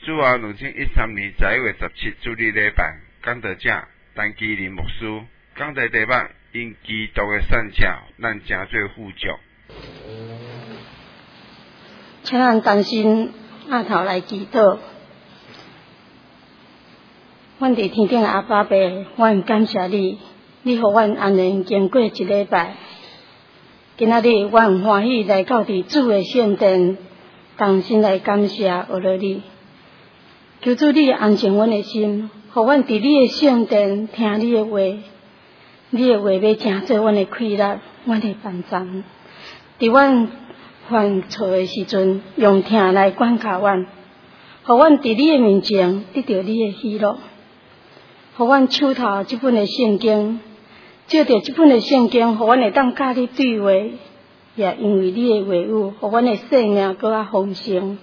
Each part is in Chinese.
主后2013年11月17主日礼拜，讲道者陈基林牧师讲题题目：因基督的善巧，咱诚做富足。 请咱同心额头来祈祷。阮伫天顶的阿爸爸，阮感谢你，你互阮安然经过一礼拜。今仔日阮欢喜来到伫主的圣殿，同心来感谢学了你。求主你安静阮的心，互阮伫你的圣殿听你的话，你的话要诚做阮的快乐，阮的帮助。伫阮犯错的时阵，用听来管教阮，互阮伫你的面前得到你的喜乐，互阮手头这本的圣经，借着这本的圣经，互阮会当甲你对话，也因为你的话语，互阮的生命搁较丰盛。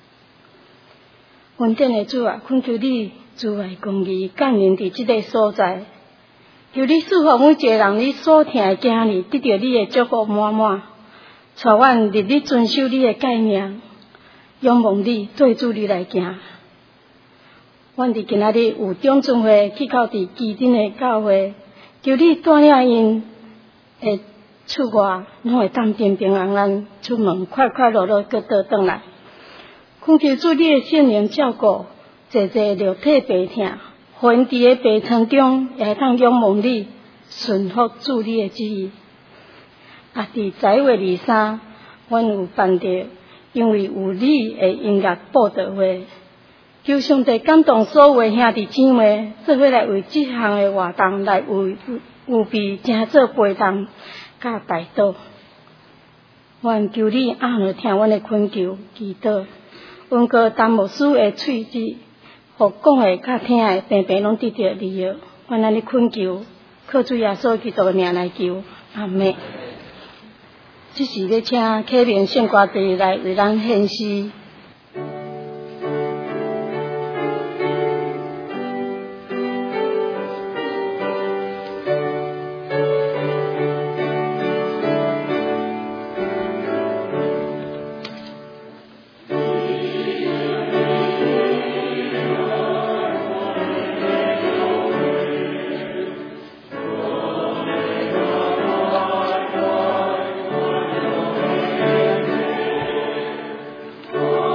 恩典的主啊，恳求你慈爱公义降临伫这个所在，求你赐福每一个人，你所听的囝儿得到你的祝福满满，带阮日日遵守你的诫命，仰望你对主你来行。阮伫今仔日有长尊会去到伫基丁的教会，求你带领因的出外，拢会当平平安安出门，快快乐乐搁倒转来。恳求主你的圣灵照顾，坐肉体病痛，互因伫个病床中也会当仰望你，顺服主你的旨意。伫11月23，阮有办着，因为有你的音乐布道会，求上帝感动所有的兄弟姊妹，做伙来为这项的活动来有备，诚做陪同甲代祷。愿求你按了听阮的恳求祈祷。阮哥陈牧师的喙子，互讲的甲听的，平平拢得到利益。阮安尼恳求，靠主耶稣基督的名来求，阿们。这是要请启明圣歌队来为咱献诗。 Oh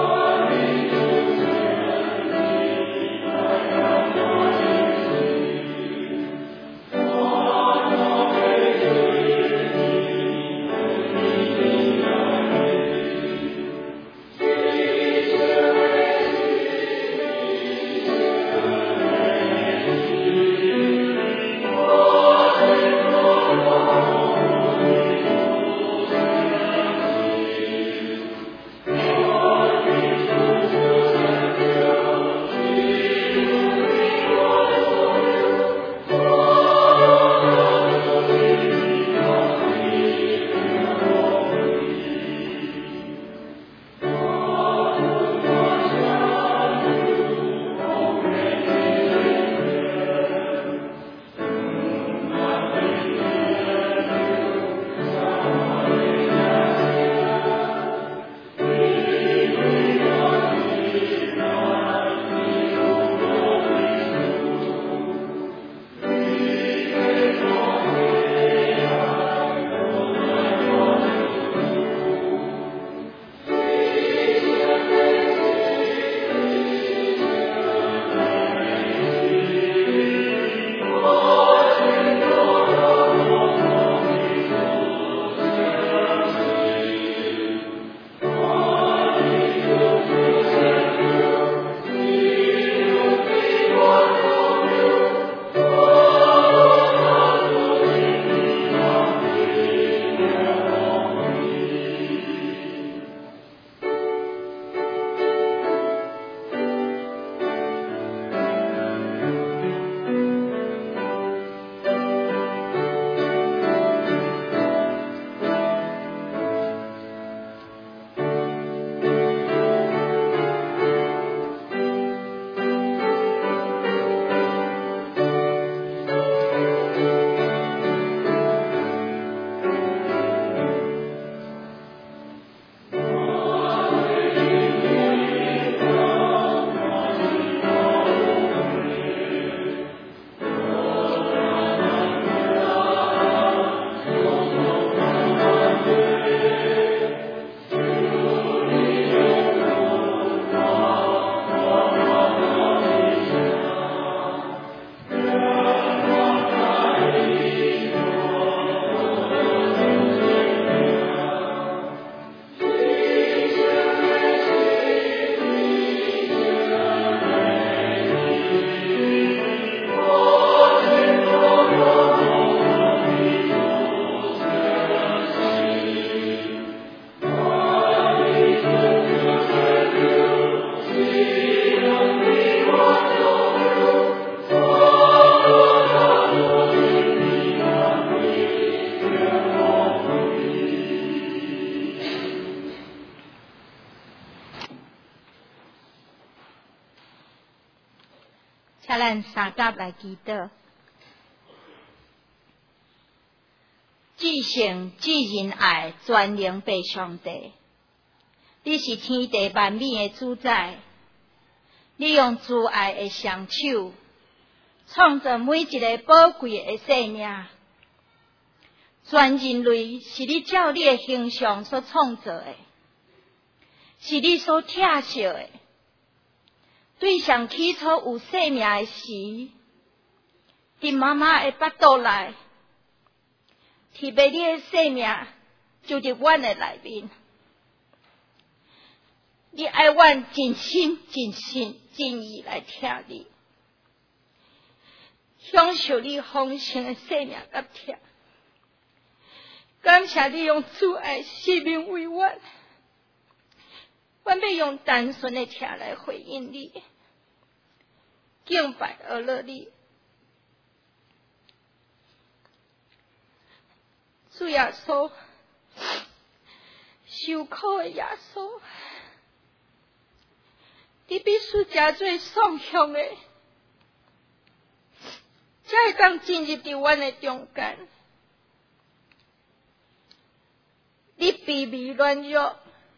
请咱三甲来祈祷。至圣至仁爱全能父上帝，你是天地万美的主宰，你用慈爱的双手创造每一个宝贵的生命。全人类是你照你的形象所创造的，是你所疼惜的。对上起初有生命的时，伫妈妈的腹肚内，特别你的生命就伫阮的内面。你爱阮尽心尽性尽意来听你，享受你丰盛的生命甲听。感谢你用主爱生命为阮，阮要用单纯的听来回应你，敬拜阿乐你。主耶稣，受苦的耶稣，你必须加最爽香的，才会当进入伫阮的中间。你卑微软弱，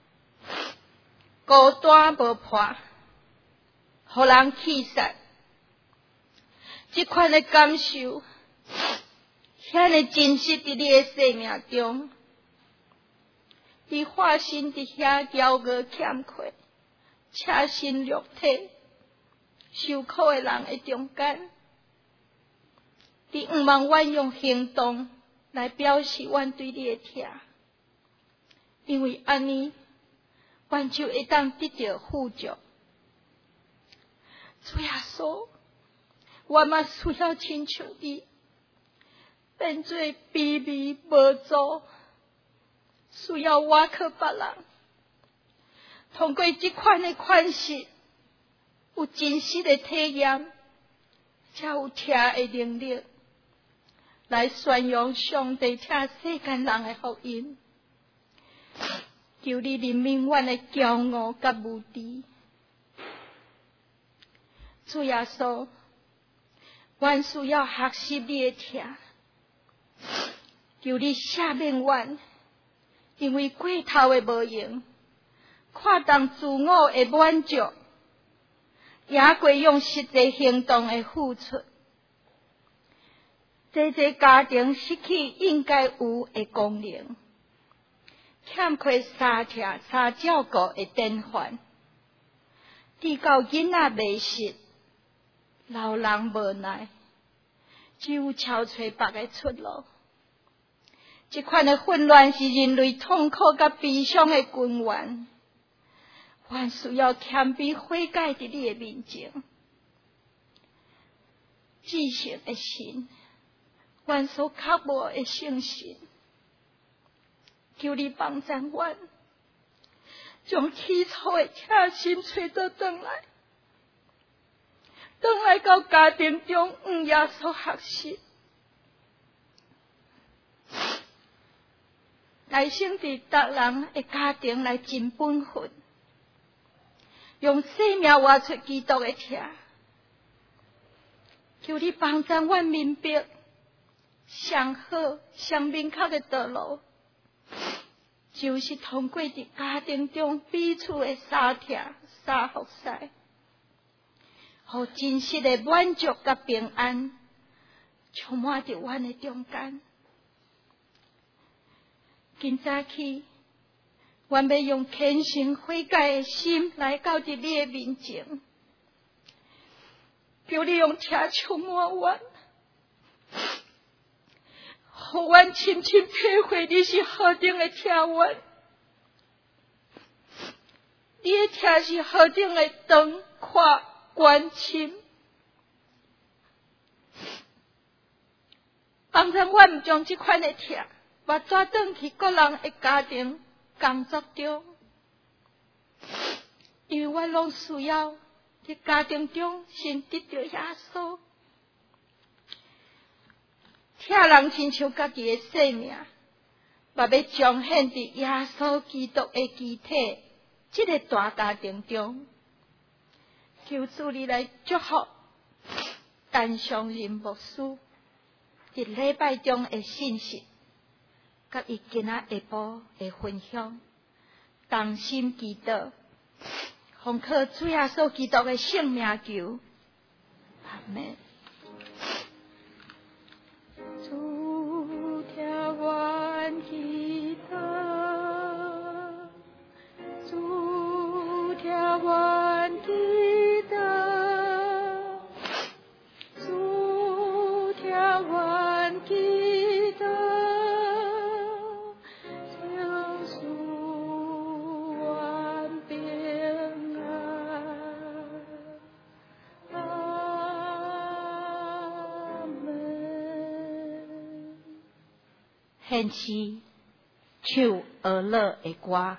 孤单无伴，互人气散。这款的感受，遐尼真实伫你的生命中，你化身伫遐骄傲欠缺、赤身裸体、受苦的人的中间，你毋茫阮用行动来表示阮对你的疼。因为安尼，阮就会当得到富足。主耶稣，我嘛需要亲像你，变做卑微无助，需要倚靠别人。通过这款的款式，有真实的体验，才有听的能力，来宣扬上帝听世间人的福音。求你怜悯阮的骄傲甲无知，主耶稣，阮需要学习你的疼，求你赦免阮，因为过头的无用，看重自我的满足，也过用实际行动的付出，这家庭失去应该有的功能。欠缺三疼三照顾的典范，直到囡仔未识，老人无奈，只有超找别个出路。这款的混乱是人类痛苦甲悲伤的根源，阮需要谦卑悔改伫你的面前。至圣的神，阮所渴慕的圣神，求你帮助阮，将起初的疼心找到转来到家庭中耶稣学习，来省伫逐人的家庭来尽本分，用生命活出基督的疼。求你帮助阮明白上好上明确的道路，就是通过伫家庭中彼此的相疼相服侍，互真实的满足甲平安充满伫阮的中间。今早起，阮要用虔诚悔改的心来到伫你的面前，求你用疼充满阮，互阮深深体会你是何等的疼阮，你的疼是何等的长阔关心，帮助阮毋将这款的疼把抓转去个人的家庭工作中，因为阮拢需要在家庭中先得到耶稣。疼人亲像家己的生命，嘛要彰显伫耶稣基督的肢体这个大家庭中。求主你来祝福单相信牧师伫礼拜中的信息，甲伊今仔下晡的分享，同心祈祷，奉靠主耶稣基督的圣名求，阿门。主听阮祈祷，主听阮祈祷，主听阮祈祷，请赐阮平安。阿门。献诗唱俄勒的歌。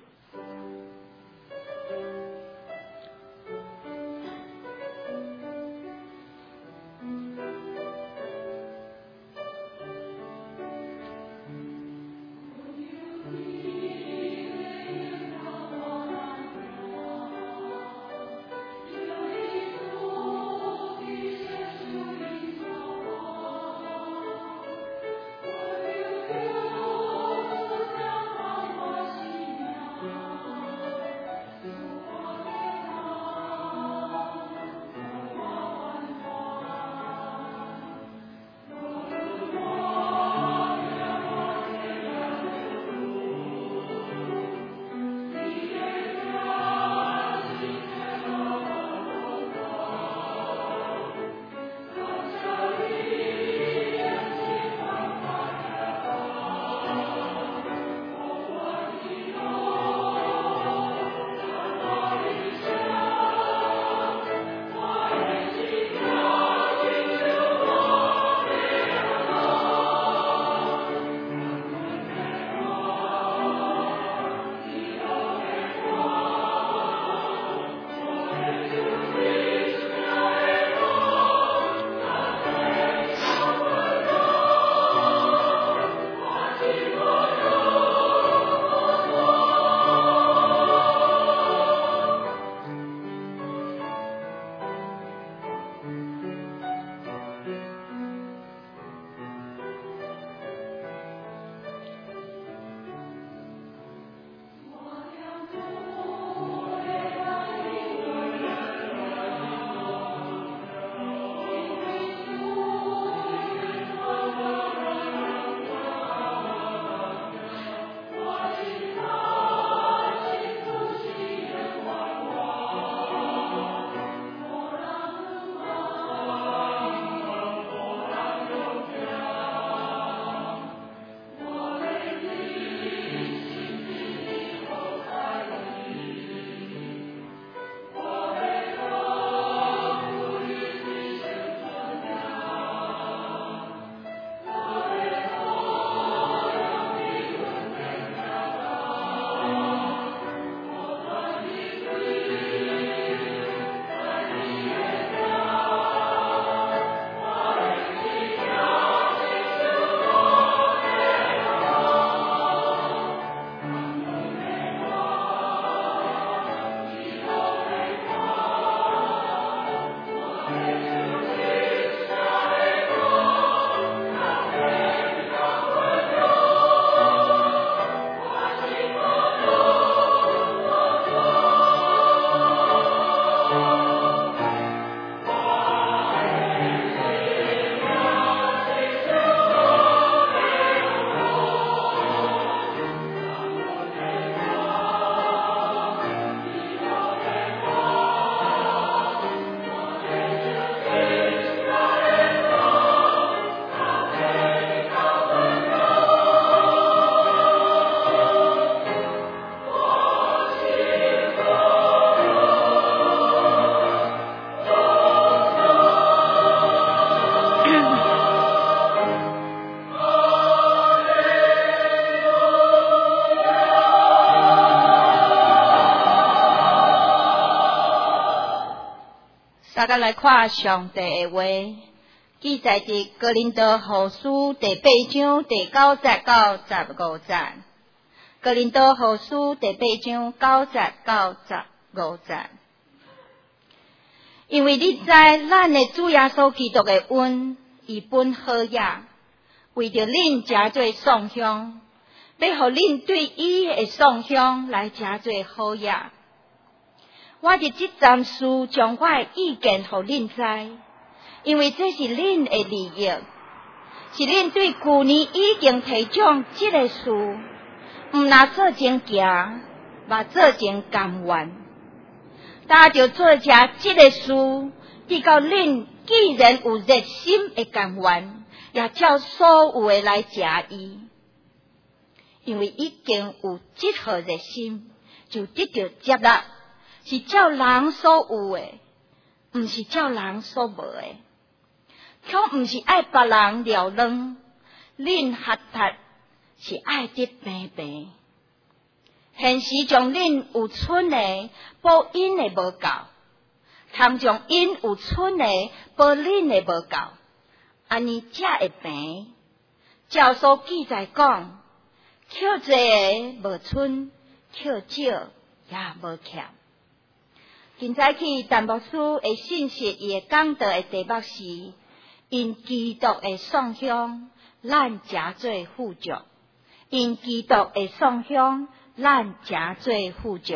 大家来看上帝的话，记载伫哥林多后书第8章第9节到15节。哥林多后书第8章9节到15节。 因为你知咱的主耶稣基督的恩，伊本好也，为着恁诚做送香，要互恁对伊的送香来诚做好也。我伫即暂时将我的意见互恁知，因为这是恁的利益，是恁对旧年已经提倡即个事，毋若做前行，嘛做前甘愿。搭着做遮即个事，直到恁既然有热心的甘愿，也照所有的来食伊，因为已经有即号热心，就得到接纳，是照人所有的，毋是照人所无的。恐毋是爱别人了软，恁学达是爱得平平。现时将恁有剩的报因的无够，通将因有剩的报恁的无够，安尼才会平。照所记载讲，捡多的无剩，捡少也无欠。今早起陈牧师的信息，伊的讲道的题目是因基督的送香，咱诚做富足。因基督的送香，咱诚做富足。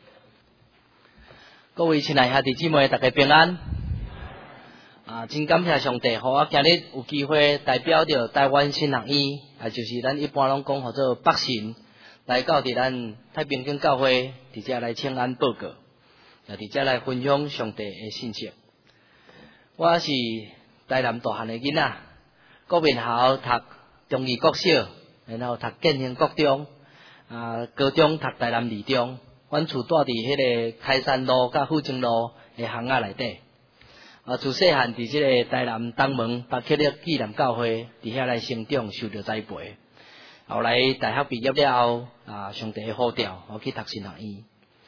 各位亲爱兄弟姊妹，大家平安。真感谢上帝，互我今日有机会代表着台湾新学院，就是咱一般拢讲叫做北神，来到伫咱太平间教会，伫遮来请安报告，也伫遮来分享上帝的信息。我是台南大汉的囡仔，国民校读中二国小，然后读建兴国中，高中读台南二中。阮厝住伫迄个开山路甲富正路的巷仔内底。自细汉伫即个台南东门北克力纪念教会伫遐来成长，受到栽培。后来大学毕业了后，上帝呼召我去读神学院。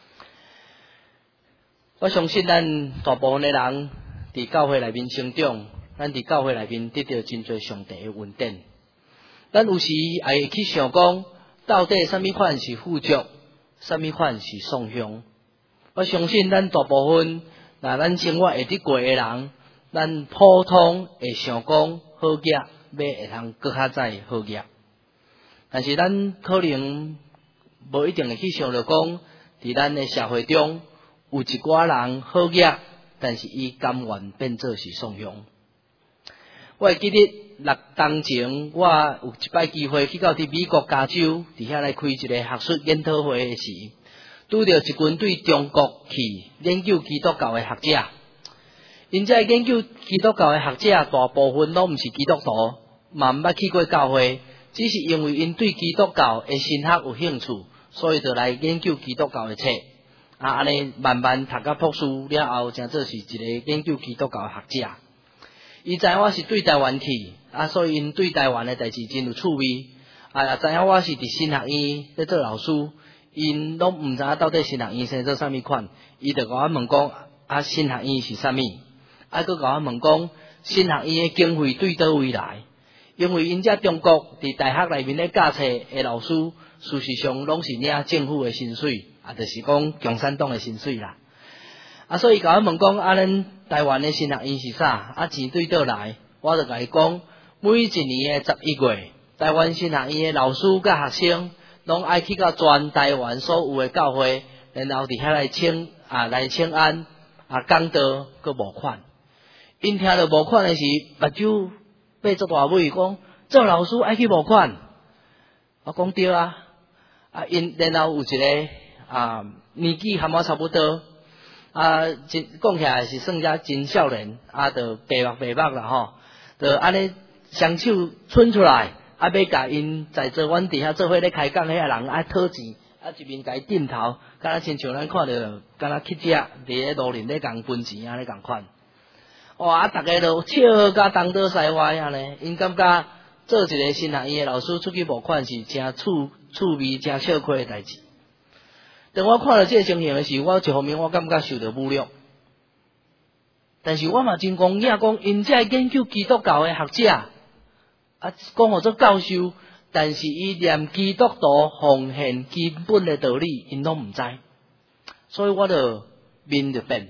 我相信咱大部分的人伫教会内面成长，咱伫教会内面得到真侪上帝的恩典。咱有时也会去想讲，到底什么款是富足，什么款是送香？我相信咱大部分，咱生活会得过的人，咱普通会想讲好业，要会通搁较再好业。但是咱可能无一定会去想着讲，伫咱的社会中有一寡人好业，但是伊甘愿变做是送香。我会记得6年前，我有一摆机会去到伫美国加州，伫遐来开一个学术研讨会的时，拄到一群对中国去研究基督教的学者。因这研究基督教的学者，大部分拢毋是基督徒，嘛毋捌去过教会，只是因为因对基督教的神学有兴趣，所以就来研究基督教的册。安尼慢慢读到博士了后，真做是一个研究基督教的学者。伊知影我是对台湾去，所以因对台湾的代志真有趣味。也知影我是伫神学院咧做老师，因拢毋知影到底神学院生做啥物款，伊就甲我问讲，神学院是啥物？佮甲我问讲，神学院的经费对倒位来？因为因遮中国伫大学内面咧教册的老师，事实上拢是领政府的薪水，就是讲共产党的薪水啦。所以甲我问讲，咱台湾的神学院是啥？钱对倒来？我就甲伊讲，每一年的11月，台湾神学院的老师甲学生，拢爱去到全台湾所有的教会，然后伫遐来请安，讲道佮募款。因听到募款的时，目睭闭足大尾，讲做老师爱去募款。我讲对啊，因然后有一个年纪和我差不多。真讲起来是算遮真少年，就白目啦吼，就安尼双手伸出来，要甲因在座阮底下做伙咧开讲迄个人讨钱，一面甲伊点头，敢若亲像咱看到，敢若乞食伫咧路林咧共分钱安尼共款。哇！大家都笑甲东倒西歪安尼，因感觉做一个神学院的老师出去募款是真趣味、真笑亏的代志。当我看到这个情形的时候，我一方面我感觉受到侮辱，但是我嘛真公正讲，因这研究基督教的学者，讲互做教授，但是伊连基督徒奉献基本的道理，因拢毋知，所以我就面就变，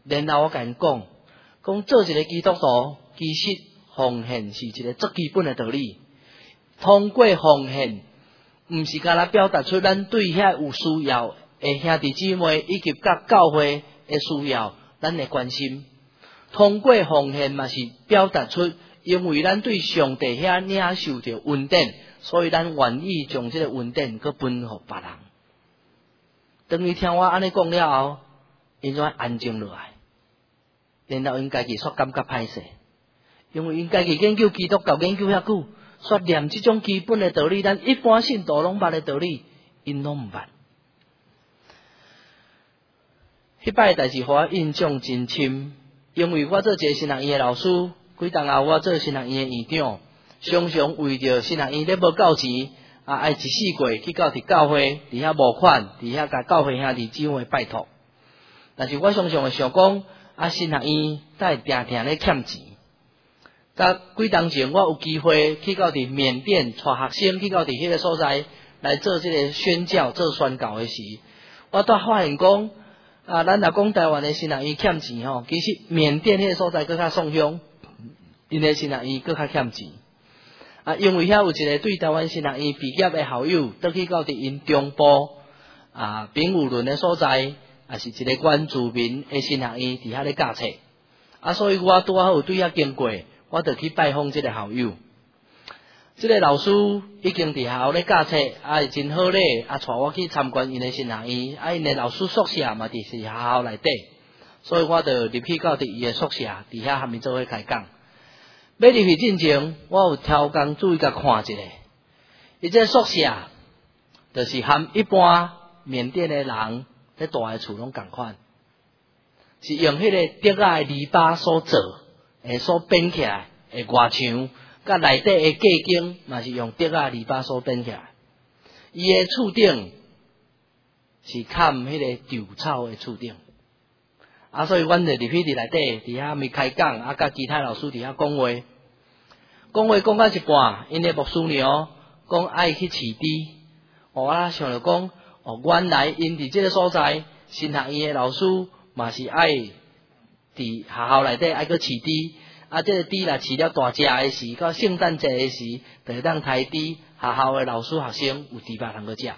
然后我甲因讲做一个基督徒，其实奉献是一个最基本的道理。通过奉献，毋是干那表达出咱对遐有需要的兄弟姊妹以及甲教会的需要，咱的关心。通过奉献嘛是表达出，因为咱对上帝遐领受着恩典，所以咱愿意将这个恩典去分互别人。等于听我安尼讲了后，因就安静落来，然后因家己煞感觉歹势，因为因家己研究基督教研究遐久，煞念这种基本的道理，咱一般信徒拢捌的道理，因拢毋捌。迄摆代志互我印象真深，因为我做一个新学院的老师，几当后我做新学院的院长，常常为着新学院咧无够钱。爱一世过去到伫教会，伫遐募款，伫遐甲教会兄弟姊妹拜托。但是我常常会想讲，新学院才会定定咧欠钱。甲几当前我有机会去到伫缅甸，带学生去到伫迄个所在来做这个宣教、做宣教的时，我都发现讲，咱若讲台湾的新学院欠钱吼，其实缅甸迄个所在更较送乡，因的新学院更较欠钱。因为遐有一个对台湾新学院毕业的校友，倒去到伫因中部丙午仑的所在，也是一个原住民的新学院伫遐咧教册。所以我拄好有对遐经过，我就去拜访这个校友。这个老师已经伫校咧教册，也真好咧，带我去参观因的新学院，因的老师宿舍嘛伫是学校内底，所以我就入去到伫伊的宿舍，伫遐和伊做伙开讲。要入去进前，我有超工注意甲看一下，伊这宿舍就是和一般缅甸的人咧住的厝拢共款，是用迄个竹仔的篱笆所做，所编起来的外墙，甲内底的架景嘛是用竹仔篱笆所编起来。伊的厝顶是砍迄个稻草的厝顶。所以阮就入去伫内底，伫遐咪开讲，甲其他老师伫遐讲话，讲到一半，因的牧师娘讲爱去饲猪，我想着讲，原来因伫这个所在，新学院的老师嘛是爱伫学校内底爱去饲猪，这个猪若饲了大只的时，到圣诞节的时，就会当抬猪，学校的老师学生有猪肉通去食。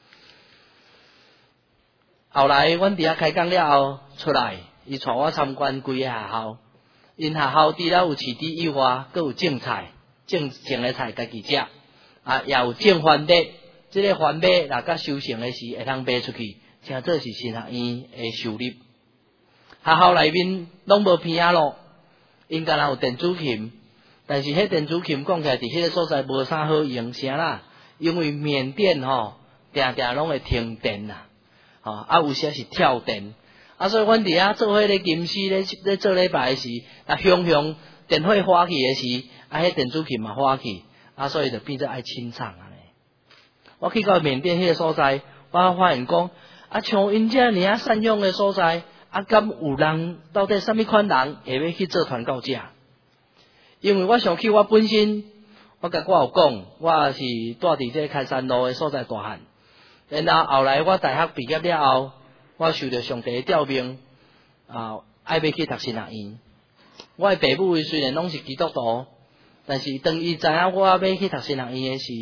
后来，阮伫遐开讲了后出来，伊带我参观规个学校。因学校除了有饲猪以外，阁有种菜，种的菜家己食，也有种番麦。这个番麦若甲收成的时，会通卖出去，正做是新学院的收入。学校内面拢无片仔路，因敢若有电子琴，但是迄电子琴讲起来，伫迄个所在无啥好用，啥啦？因为缅甸定定拢会停电啦。有时是跳电，所以阮伫遐做迄个吟诗咧做礼拜的时，向电火花去的时，迄电子琴嘛花去，所以就变做爱清唱安尼。我去到缅甸迄个所在，我发现讲，像因遮尔善用的所在，敢有人到底什么款人会要去做传教者？因为我想起我本身，我有讲，我是住伫这开山路的所在大汉。然后后来我大学毕业了后，我受到上帝的调命，爱要去读新学院。我的爸母虽然拢是基督徒，但是当伊知影我要去读新学院的时，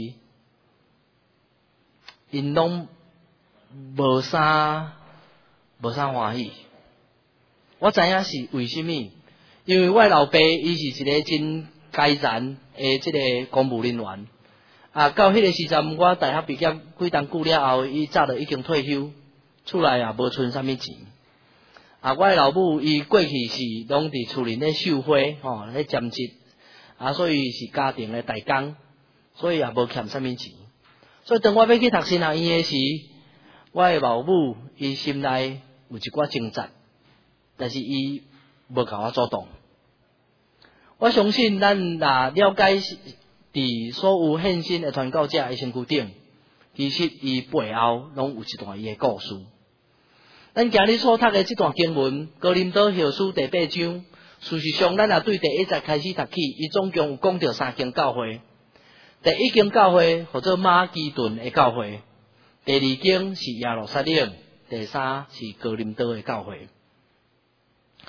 因拢无啥欢喜。我知影是为什么？因为我老爸伊是一个真阶层的这个公务人员。到迄个时阵，我大学毕业几当久了后，伊早就已经退休，厝内也无剩啥物钱。我的老母伊过去是拢伫厝里咧绣花，咧兼职，所以是家庭的代工，所以也无欠啥物钱。所以当我要去读新学院的时，我的老母伊心内有一寡挣扎，但是伊无甲我主动。我相信咱若了解伫所有献身的传教者的身躯顶，其实伊背后拢有一段伊的故事。咱今日所读的这段经文，哥林多后书第8章，事实上咱也对第1节开始读起，伊总共有讲到3间教会。第1间教会或者马其顿的教会，第2间是耶路撒冷，第3是哥林多的教会。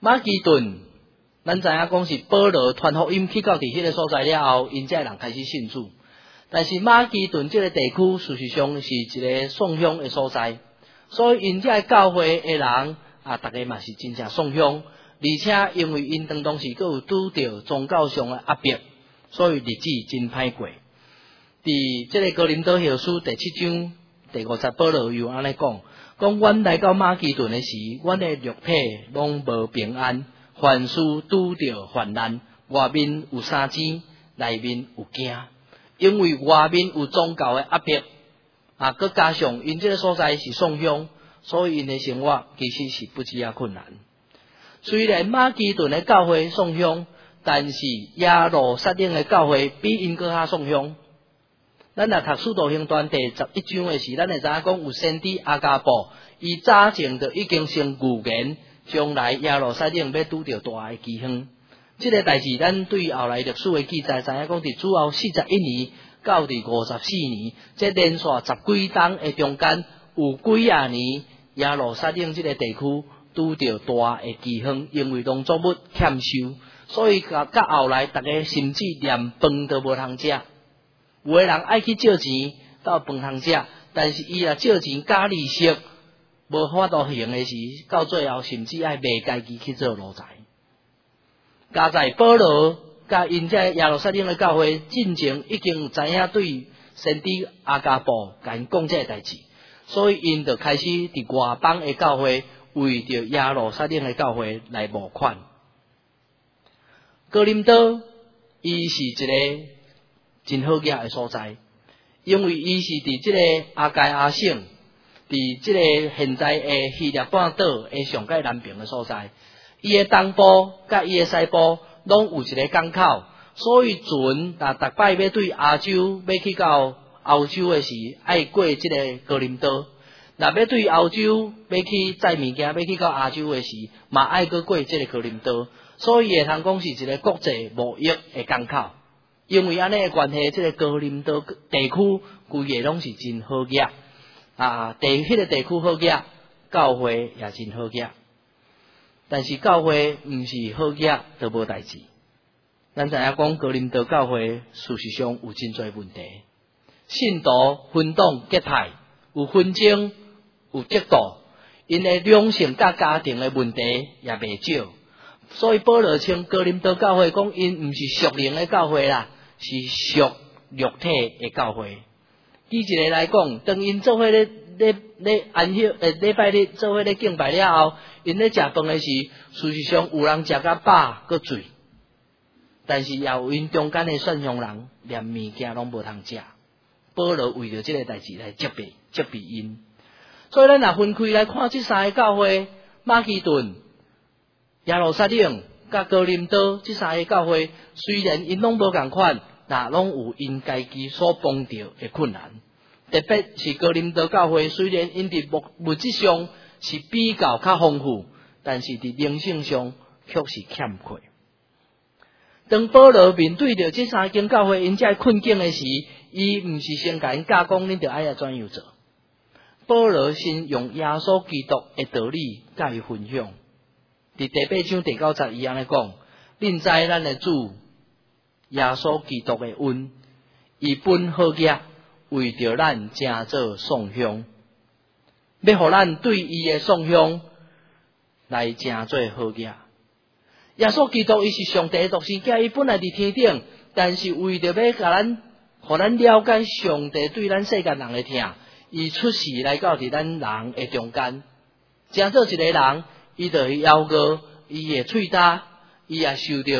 马其顿，咱知影讲是保罗传福音去到伫迄个所在了后，因遮人开始信主。但是马其顿这个地区事实上是一个送香的所在，所以因遮教会的人大家嘛是真正送香，而且因为因当时佫有拄着宗教上的压迫，所以日子真歹过。伫这个哥林多后书第7章第50，保罗又安尼讲，阮来到马其顿的时，阮的肉体拢无平安，凡事拄着患难，外面有三钱，内面有惊。因为外面有宗教的压迫，佮加上因这个所在是送香，所以因的生活其实是不止困难。虽然马其顿的教会送香，但是耶路撒冷的教会比因搁较送香。咱若读《使徒行传》第11章的时，咱会知影讲有先知阿加布，伊早前就已经先预言，将来耶路撒冷要拄着大的饥荒。这个代志，咱对后来历史的记载，知影讲伫主后41年到第54年，这连续10几冬的中间，有几啊年，耶路撒冷这个地区拄着大的饥荒，因为农作物欠收，所以到后来，大家甚至连饭都无通食。有的人爱去借钱到饭通食，但是伊若借钱加利息，无法度还的时，到最后甚至爱卖家己去做奴才。加在保罗甲因这耶路撒冷的教会进前已经知影对先知阿加布甲因讲这个代志，所以因就开始伫外邦的教会为着耶路撒冷的教会来募款。哥林多伊是一个真好惹的所在，因为伊是伫这个阿盖亚省，伫这个现在的希腊半岛的上界南边的所在。伊的东部甲伊的西部拢有一个港口，所以船逐摆要对亚洲要去到欧洲的时，爱过这个哥林多；若要对欧洲要去载物件，要去到亚洲的时，嘛爱过这个哥林多。所以会通讲是一个国际贸易的港口。因为安尼的关系，这个哥林多地区规个拢是真好惹迄个地区好惹，教会也真好惹。但是教会毋是好惹都无代志。咱知影讲哥林多教会事实上有真侪问题，信徒分党结派，有纷争，有嫉妒，因的两性甲家庭的问题也袂少。所以保罗称哥林多教会讲，因毋是属灵的教会啦，是属肉体的教会。举一个来讲，当因做伙咧安息礼拜日做伙咧敬拜了后，因咧食饭的时，事实上有人食甲饱搁醉，但是也有因中间的算向人连物件拢无通食。保罗为着这个代志来责备因。所以咱若分开来看这三个教会，马其顿、耶路撒冷甲哥林多这三个教会，虽然因拢无共款，但拢有因家己所碰到的困难。特别是哥林多教会，虽然因伫物质上是比较较丰富，但是伫灵性上却是欠缺。当保罗面对着这三间教会因这困境的时，伊毋是先甲因教讲，恁着爱怎样做。保罗先用耶稣基督的道理甲伊分享。伫第8章第90伊安尼讲：恁知咱的主耶稣基督的恩，伊本好惹，为着咱正做送香，要互咱对伊的送香来正做好惹。耶稣基督伊是上帝的独生子，伊本来伫天顶，但是为着要甲咱，互咱了解上帝对咱世间人的疼，伊出世来到伫咱人的中间，正做一个人。伊就去邀歌，伊的喙焦，伊也受到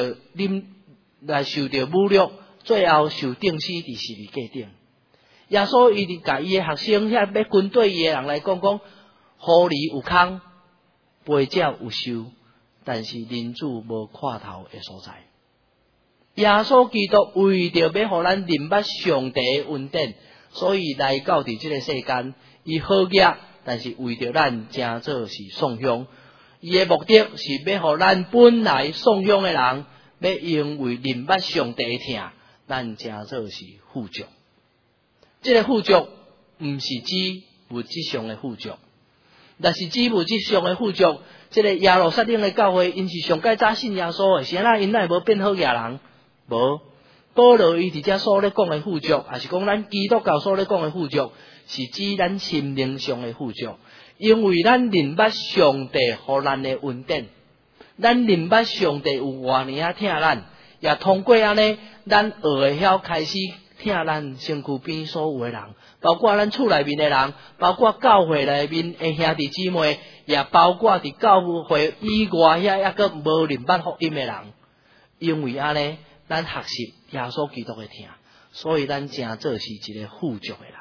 侮辱，最后受钉死伫十字架顶。耶稣伊伫甲伊的学生遐要军队伊的人来讲，狐狸有空，飞鸟有收，但是人子无看头的所在。耶稣基督为着要互咱明白上帝的恩典，所以来到伫这个世间，伊好惹，但是为着咱正做是送香。伊的目的是要互咱本来送香的人，要因为明白上帝的疼，咱正做是富足。这个富足毋是指物质上的富足，但是指物质上的富足， 这个耶路撒冷的教会，因是上界早信耶稣的，是安那因奈无变好野人？无，保罗伊伫遮所咧讲的富足，也是讲咱基督教所咧讲的富足，是指咱心灵上的富足。因为咱明白上帝互咱的恩典，咱明白上帝有偌尔啊疼咱，也通过安尼，咱学会晓开始疼咱身躯边所有的人，包括咱厝内面的人，包括教会内面的兄弟姊妹，也包括伫教会以外遐抑个无明白福音的人。因为安尼，咱学习耶稣基督的疼，所以咱真做是一个富足的人。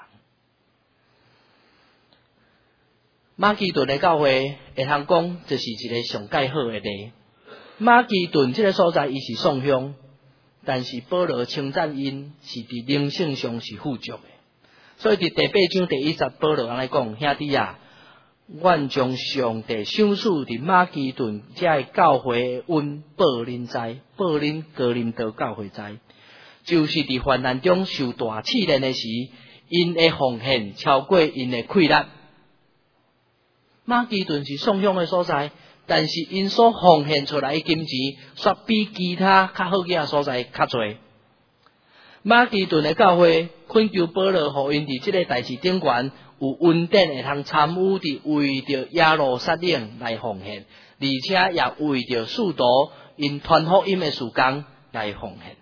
马其顿的教会会通讲，就是一个上介好的例。马其顿这个所在，伊是宋乡，但是保罗称赞因是伫灵性上是富足的。所以伫第8章第1节，保罗安尼讲：兄弟啊，愿将上帝赏赐伫马其顿这个教会的恩报恁知，报恁哥林多教会知，就是伫患难中受大试炼的时，因的奉献超过因的溃烂。马其顿是宋乡的所在，但是因所奉献出来的金钱，却比其他较好嘅所在较侪。马其顿的教会恳求保罗，互因伫即个代志顶悬有恩典会通参与伫为着耶路撒冷来奉献，而且也为着使徒因传福音的事工来奉献。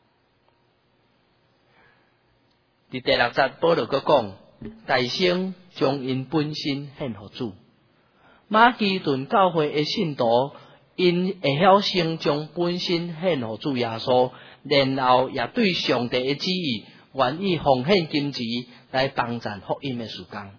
伫第6节，保罗阁讲：大声将因本身献互主。马其顿教会的信徒，因会晓先将本身献互主耶稣，然后也对上帝的旨意愿意奉献金钱来帮助福音的事工。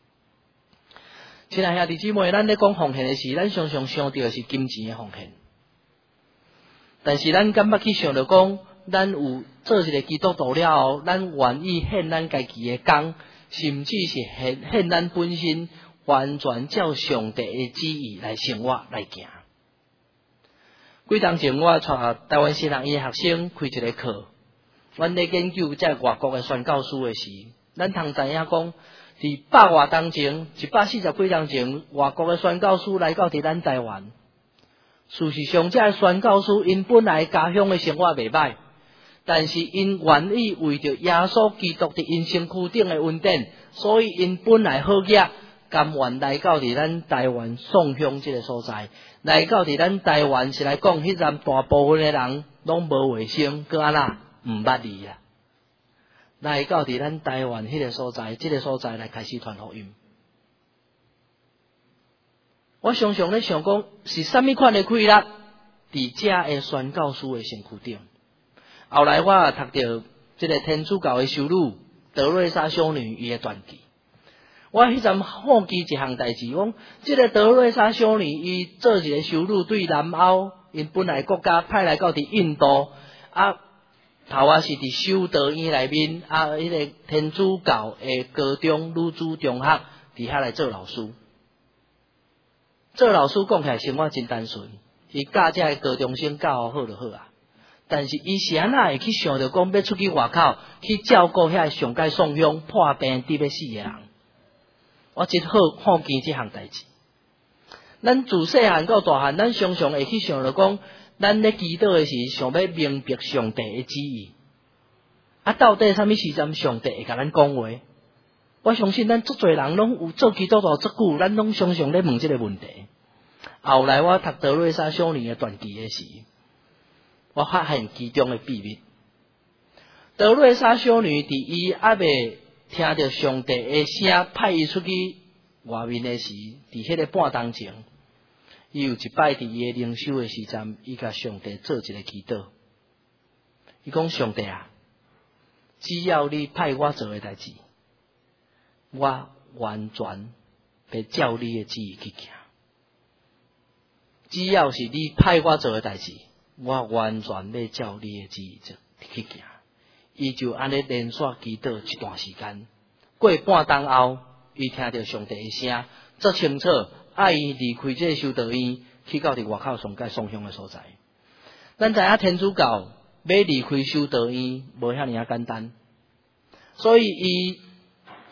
亲爱兄弟姊妹，咱咧讲奉献的时，咱常常想到的是金钱的奉献，但是咱敢捌去想到讲，咱有做一个基督徒了后，咱愿意献咱家己的工，甚至是献咱本身。完全照上帝的旨意来生活来行。几当前我带台湾新学院的学生开一个课，阮咧研究在外国的宣教书的时，咱通知影讲，伫100外当前，140几当前，外国的宣教书来到伫咱台湾。事实上，这宣教书因本来家乡的生活袂歹，但是因愿意为着耶稣基督伫因身躯顶的恩典，所以因本来好业。甘愿来到伫咱台湾宋乡这个所在，来到伫咱台湾是来讲，迄阵大部分的人拢无卫生，搁安那毋捌字啊。来到伫咱台湾迄个所在，这个所在来开始传福音。我常常咧想讲，是啥物款的快乐伫遮的宣教书的身躯顶。后来我也读到这个天主教的修女德瑞莎修女伊的传记。我迄阵好奇一项代志，讲即个德瑞莎修女，伊做一个修女对南欧，因本来国家派来到伫印度，头是伫修道院内面，迄个天主教的高中女子中学伫遐来做老师。做老师讲起来生活真单纯，伊教这个高中生教好就好啊。但是伊是安那会去想着讲要出去外口去照顾遐上界宋乡破病得要死的人。我真好奇这项代志。咱自细汉到大汉，咱常常会去想着讲，咱咧祈祷的时，想要明白上帝的旨意。到底什么时阵上帝会甲咱讲话？我相信咱足侪人拢有做基督徒足久，咱拢常常咧问这个问题。后来我读德瑞莎修女的传记的时，我发现其中的秘密。德瑞莎修女伫伊还未听到上帝的声派伊出去外面的时，伫迄个半当前，伊有一摆伫伊的灵修的时阵，伊甲上帝做一个祈祷。伊讲：上帝啊，只要你派我做的代志，我完全要照你的旨意去行。只要是你派我做的代志，我完全要照你的旨意去行。伊就安尼连续祈祷一段时间，过半冬后，伊听到上帝的声，足清楚，伊离开这个修道院，去到伫外口上界宋乡的所在。咱知影天主教要离开修道院，无遐尔简单，所以伊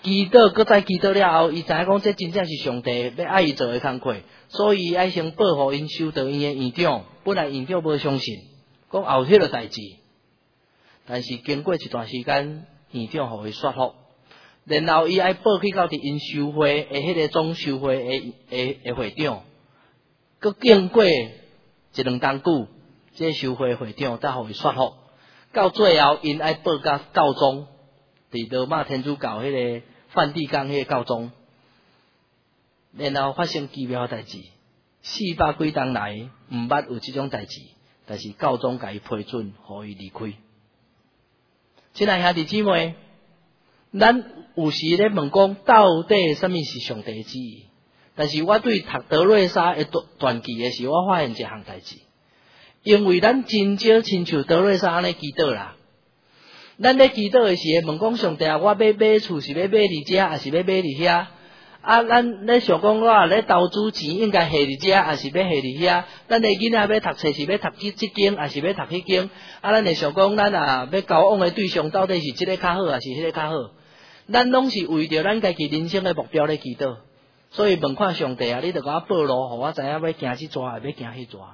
祈祷，搁再祈祷了后，伊知影讲这真正是上帝要爱伊做的工课，所以爱先保护因收到因的院长。本来院长无相信，讲后迄个代志，但是经过一段时间，院长互伊说服，然后伊爱报去到伫因修会的迄个总修会的会长，搁经过一两冬久，这修会会长才互伊说服，到最后因爱报甲教宗。伫罗马天主教迄个梵蒂冈迄个教宗，然后发生奇妙的代志，400几冬来毋捌有即种代志，但是教宗甲伊批准，互伊离开。亲爱兄弟姊妹，咱有时咧问讲，到底什么是上帝的旨意？但是我对读德瑞莎的传记的时候，我发现一项代志，因为咱真少亲像德瑞莎安尼祈祷啦。咱咧祈祷的时候，问讲上帝啊，我要买厝是要买伫遮，还是要买伫遐？啊，咱咧想讲我咧投资钱应该下伫遮，还是要下伫遐？咱的囡仔要读册是要读即间，还是要读迄间？啊，咱会想讲咱啊要交往的对象到底是即个较好，还是迄个较好？咱拢是为着咱家己人生的目标咧祈祷，所以问看上帝啊，你着甲我报路，互我知影要行即逝，还要行迄逝。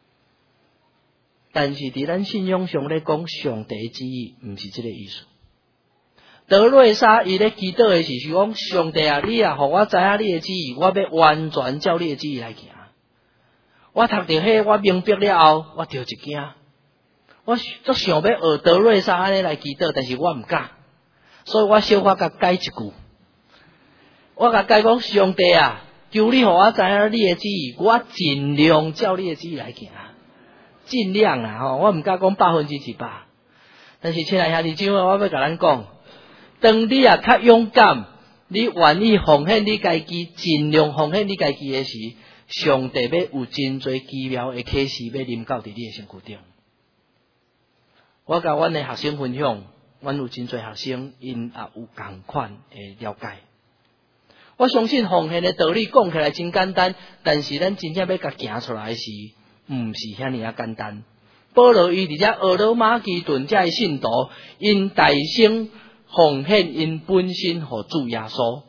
但是伫咱信仰上咧讲上帝的旨意，毋是即个意思。德瑞莎伊咧祈祷的是讲上帝啊，你啊，互我知影你的旨意，我要完全照你的旨意来行。我读到迄，我明白了后，我着一惊。我足想要学德瑞莎安尼来祈祷，但是我毋敢，所以我小可甲改一句，我甲改讲上帝啊，求你互我知影你的旨意，我尽量照你的旨意来行。尽量啦吼，我毋敢讲100%，但是亲爱兄弟姊妹，我要甲咱讲，当你啊较勇敢，你愿意奉献你家己，尽量奉献你家己的时，上帝要有真侪奇妙的启示要临到伫你的身躯顶。我甲阮的学生分享，阮有真侪学生因也有共款的了解。我相信奉献的道理讲起来真简单，但是咱真正要甲行出来时，毋是遐尔啊简单。保罗伊伫遮俄罗马基顿遮的信徒，因大声奉献因本身互主耶稣。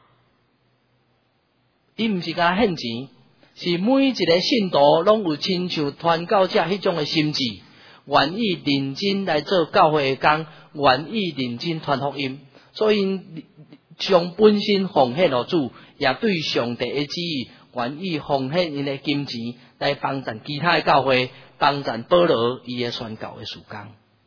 伊毋是甲献钱，是每一个信徒拢有亲像传教者迄种的心志，愿意认真来做教会的工，愿意认真传福音，所以因将本身奉献互主，也对上帝的旨意愿意奉献因的金钱来帮助其他的教会，帮助保罗伊的宣教的事工。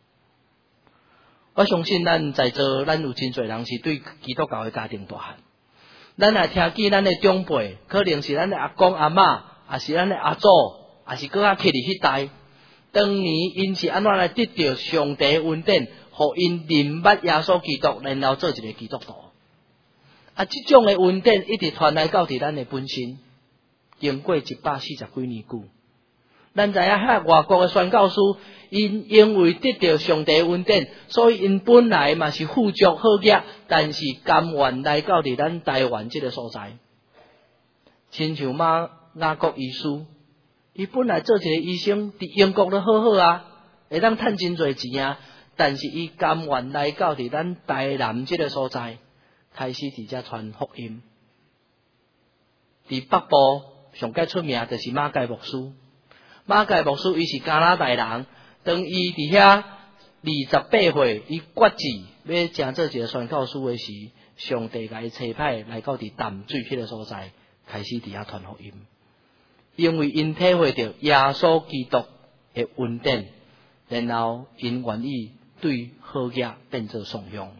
我相信咱在座，咱有真侪人是对基督教的家庭大汉，咱也听见咱的长辈，可能是咱的阿公阿嬷，也是咱的阿祖，也是搁较去伫迄代，当年因是安怎来得到上帝的恩典，互因认捌耶稣基督，然后做一个基督徒。啊，这种的恩典一直传来到伫咱的本身。经过140几年久，咱知影遐外国的宣教师，因为得到上帝恩典，所以因本来嘛是富足好业，但是甘愿来到伫咱台湾这个所在。亲像雅各医师，伊本来做一个医生，伫英国都好好啊，会当赚真侪钱啊，但是伊甘愿来到伫咱台南这个所在，开始伫遮传福音。伫北部上界出名就是马介牧师。马介牧师伊是加拿大人，当伊伫遐28岁，伊决志要成做一个宣教师的时，上帝甲伊差派来到伫淡水迄个所在，开始伫遐传福音。因为因体会到耶稣基督的恩典，然后因愿意对好业变做颂扬。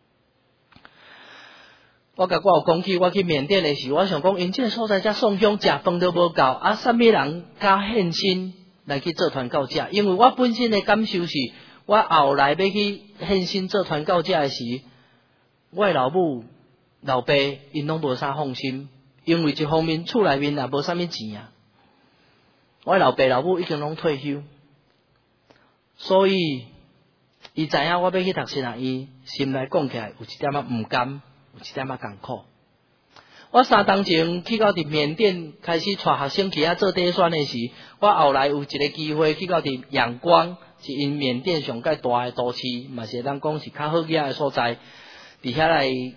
我有讲起，我去缅甸的时候，我想讲，因这个所在遮送香食饭都无够，啊，啥物人加献身来去做传教者？因为我本身的感受是，我后来要去献身做传教者的时，我的老母、老爸因拢无啥放心，因为一方面厝内面也无啥物钱啊。我的老爸、老母已经拢退休，所以伊知影我要去读神学院，心内讲起来有一点仔毋甘。有一点仔艰苦。我3当前去到伫缅甸开始带学生去遐做底选的时，我后来有一个机会去到伫仰光，是因缅甸上界大的都市，嘛是当讲是较好业的所在。伫遐来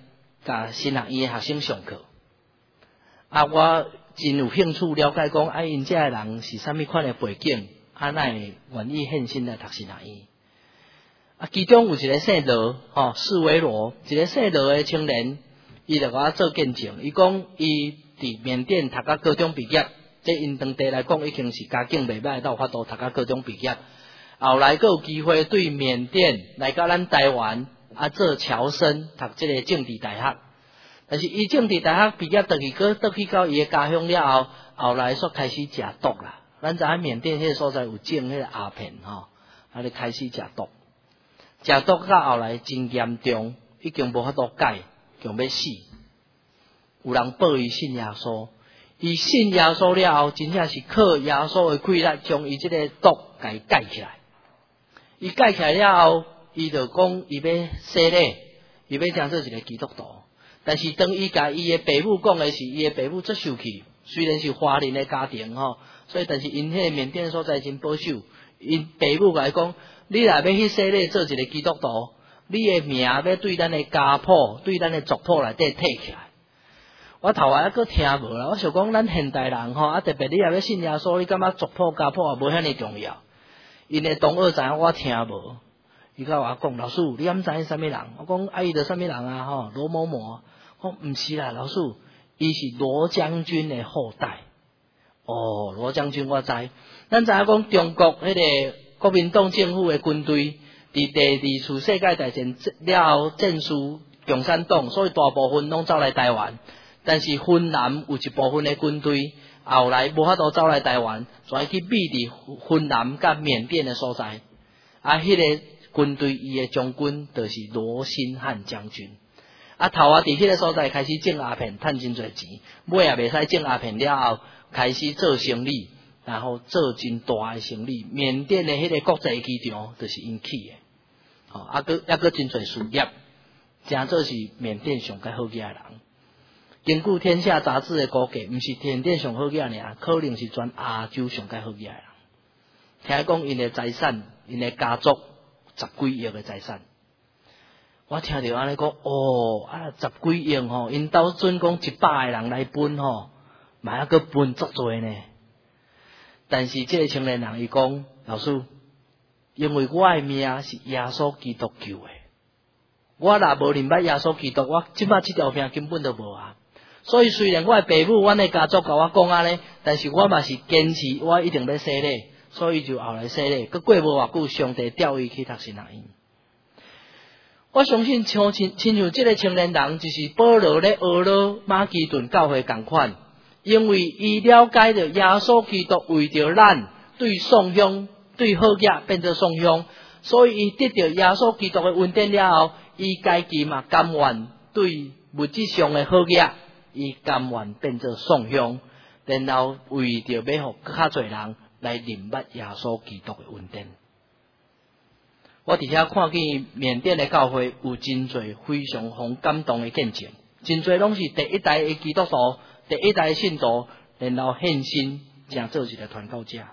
甲新学院的学生上课。我真有兴趣了解讲，因遮个人是啥物款的背景，哪会愿意献身来读新学院？其中有一个姓罗，示威罗，一个姓罗的青年，伊就甲我做见证。伊讲伊伫缅甸读到高中毕业，这因当地来讲已经是家境袂歹，有法度读到高中毕业。后来佫有机会对缅甸来到咱台湾做侨生，读这个政治大学。但是伊政治大学毕业倒去到伊的家乡了后，后来煞开始食毒啦。咱知影缅甸迄个所在有种迄个鸦片就开始食毒。食毒到后来真严重，已经无法度改，强要死。有人报伊信耶稣，伊信耶稣了后，真正是靠耶稣的气力，将伊这个毒甲伊解起来。伊解起来了后，伊就讲伊要洗礼，伊要当做一个基督徒。但是当伊甲伊的爸母讲的是，伊的爸母足受气，虽然是华人的家庭所以但是因迄个缅甸所在真保守，因爸母甲伊讲。你若要去洗礼做一个基督徒，你的名要对咱的家谱、对咱的族谱内底摕起来。我头下还佫听无啦，我想讲咱现代人特别你若要信耶稣，你感觉族谱家谱也无遐尼重要。因的同学知影我听无，伊甲我讲老师，你敢知影啥物人？我讲伊着啥物人罗某某。我讲毋是啦，老师，伊是罗将军的后代。罗将军我知，咱知影讲中国迄个。国民党政府的军队伫第二次世界大战了后战输共产党，所以大部分拢走来台湾。但是芬兰有一部分的军队后来无法度走来台湾，所以去秘伫芬兰甲缅甸的所在。迄个军队伊的将军就是罗新汉将军。头伫迄个所在开始种鸦片，趁真侪钱，尾也袂使种鸦片了后，开始做生意。然后做真大的生意，缅甸的迄个国际机场就是因起的，佫真侪事业，真做是缅甸上较好嘅人。根据《天下》杂志的估计，毋是缅甸上好嘅尔，可能是全亚洲上较好嘅人。听讲因的财产，因的家族10几亿嘅财产，我听到安尼讲，10几亿因兜准讲100个人来分嘛还佫分足多呢。但是这个青年人伊讲，老师，因为我的命是耶稣基督救的，我若无认捌耶稣基督，我即摆这条命根本都无啊。所以虽然我的爸母、阮的家族甲我讲安尼，但是我嘛是坚持我一定要洗礼，所以就后来洗礼。佮过无偌久，上帝调伊去读新学院。我相信亲像这个青年人，就是保罗咧学了马其顿教会同款。因为伊了解到耶稣基督为着咱对送香、对好业变做送香，所以伊得到耶稣基督的恩典了后，伊家己嘛甘愿对物质上的好业，伊甘愿变做送香，然后为着要互较侪人来认捌耶稣基督的恩典。我伫遐看见缅甸的教会有真侪非常互感动的见证，真侪拢是第一代的基督徒。第一代信徒，然后献身，正做一个传教者。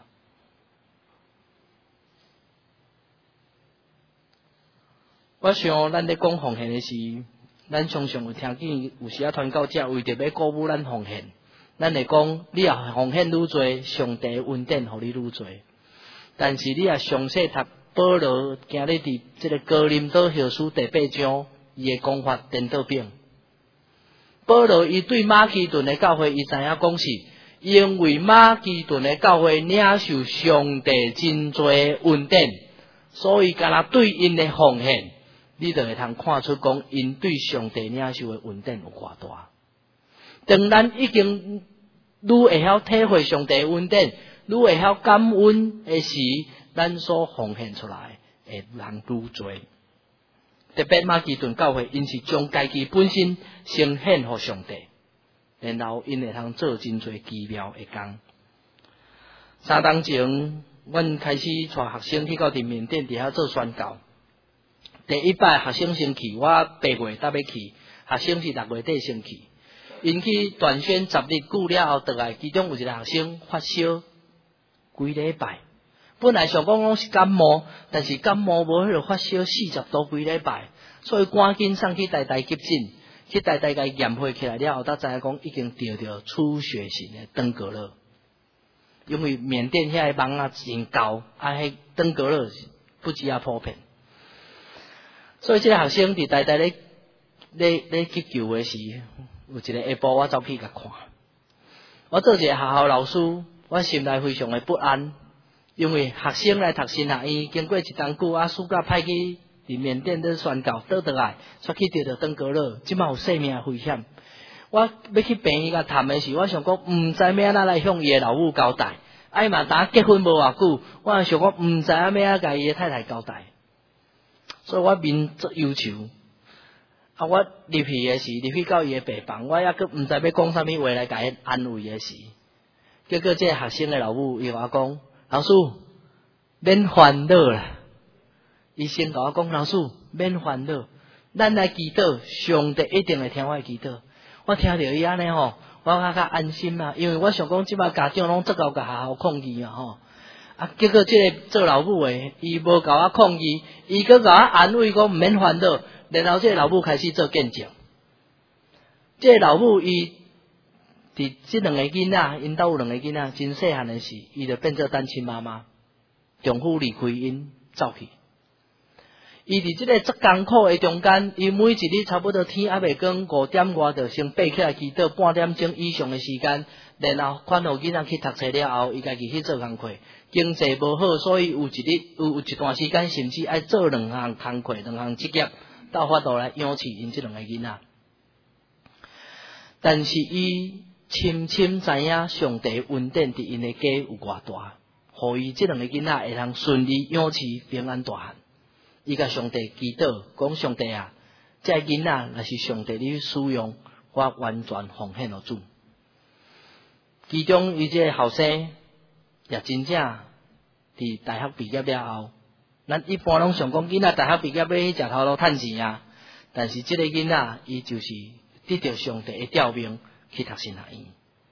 我想，咱咧讲奉献的时，咱常常有听见有时传教者为着要鼓舞咱奉献，咱会讲，你也奉献愈多，上帝恩典互你愈多。但是你也详细读保罗今日伫这个哥林多后书第8章，伊的讲法颠倒变。保罗伊对马其顿的教会，伊知影讲是，因为马其顿的教会领受上帝真多恩典，所以敢若对因的奉献，你就会通看出讲因对上帝领受的恩典有偌大。当咱已经愈会晓体会上帝的恩典，愈会晓感恩的时，咱所奉献出来的人愈多。特别马其顿教会，因是将家己本身先献给上帝，然后因会通做真侪奇妙的工。3当前，阮开始带学生去到缅甸底下做宣教。第一摆学生先去，我8月搭要去，学生是6月底先去。因去断宣10日久了后，倒来，其中有一个学生发烧几礼拜。本来想讲拢是感冒，但是感冒无迄个发烧40多几礼拜，所以赶紧送去台急诊。 去代甲伊验配起来了后，才知影讲已经得到出血型的登革热。因为缅甸遐个蚊啊真高，迄登革热不止啊普遍。所以这个学生伫代咧急救的时，有一个下晡我走去甲看。我做一个学校老师，我心内非常的不安，因为学生来读神学院，经过一冬久啊，暑假派去伫缅甸咧宣教，倒倒来，却去得到登革热，即马有生命危险。我要去病院甲探的时，我想讲，毋知要安怎来向伊的老母交代。伊嘛当结婚无偌久，我想讲，毋知影要甲伊的太太交代。所以我面作忧愁。我入去到伊的病房，我抑佫毋知要讲啥物话来甲伊安慰的时，结果这个学生的老母伊甲我讲：“老师，免烦恼啦。”医生甲我讲：“老师，免烦恼，咱来祈祷，上帝一定会听我的祈祷。”我听到伊安尼吼，我较安心啦，因为我想讲，即摆家长拢足够甲学校抗议啊吼。结果这个做老母的，伊无甲我抗议，伊佫甲我安慰讲毋免烦恼。然后这个老母开始做见证。这个老母伊伫这两个囡仔，因兜有两个囡仔，真细汉的时，伊就变做单亲妈妈，丈夫离开因走去。伊伫这个足艰苦的中间，伊每一日差不多天还未光5点外，就先爬起来祈祷半点钟以上的时间，然后款互囡仔去读册了后，伊家己去做工课。经济无好，所以有一段时间，甚至爱做2项工课、2项职业，到法度来养起因这两个囡仔。但是伊深深知影上帝恩典伫因的家有偌大，互伊这两个囡仔会通顺利养起平安大汉。伊甲上帝祈祷，讲上帝啊，这囡仔若是上帝你使用，我完全奉献予主。其中伊这个后生也真正伫大学毕业了后，咱一般拢想讲囡仔大学毕业要去食头路趁钱啊，但是这个囡仔伊就是得到上帝的调命去读神学院，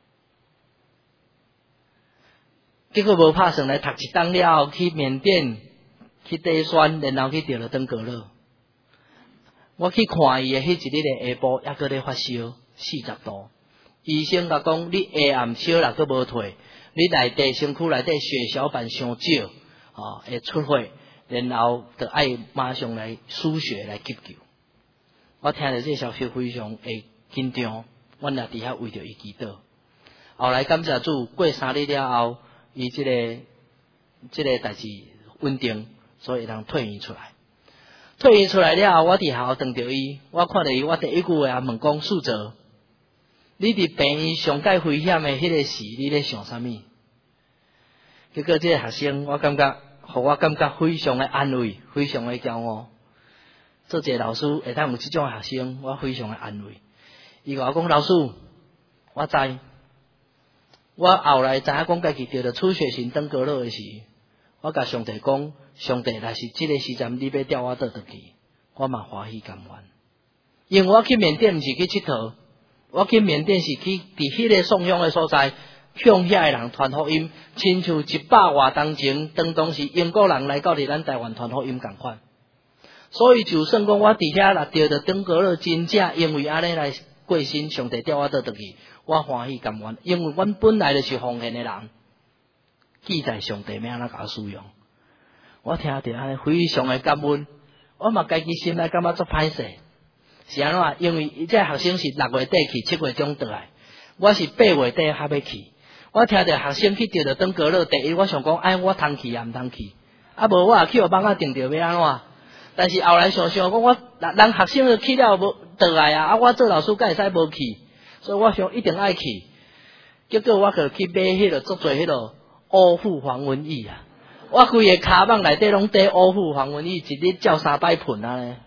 结果无拍算来读一冬了后去缅甸去底宣，然后去得了登革热。我去看伊的迄一日的下晡，抑搁咧发烧40度。医生甲讲，你下暗烧若搁无退，你内底身躯内底血小板伤少，会出血，然后就爱马上来输血来急救。我听到这消息非常会紧张，阮也伫遐为着伊祈祷。后来感谢主，过3日了后，伊这个代志稳定，所以会通退院出来。退院出来了后，我伫学校等着伊，我看到伊，我第一句话也问讲：素泽，你伫病院上界危险的迄个时，你咧想啥物？结果这个学生，我感觉非常的安慰，非常的骄傲。做一个老师会当有这种学生，我非常的安慰。伊甲我讲：老师，我知，我后来知影讲家己得了出血性登革热的时，我甲上帝讲：上帝若是这个时阵你要调我倒去，我嘛欢喜甘愿。因为我去缅甸毋是去佚佗，我去缅甸是去伫迄个送养的所在，向遐个人传福音，亲像100外当前当时英国人来到伫咱台湾传福音共款。所以就算讲我伫遐若得着登革热，真正因为安尼来过身，上帝调我倒去，我欢喜甘愿，因为阮本来就是奉献的人，记在上帝要安怎甲我使用。我听到安尼非常的感恩，我嘛家己心内感觉足歹势。是安怎？因为这学生是6月底去，7月中倒来，我是8月底还要去。我听到学生去得着登革热，第一我想讲，我通去也毋通去，无我也去互网仔定着要安怎？但是后来想讲，我人学生去了无倒来啊，我做老师敢会使无去？所以我想一定爱去。结果我就去买迄个足侪迄个乌虎防蚊液啊，我规个骹蠓内底拢缀乌虎防蚊液，一日照3摆喷啊咧。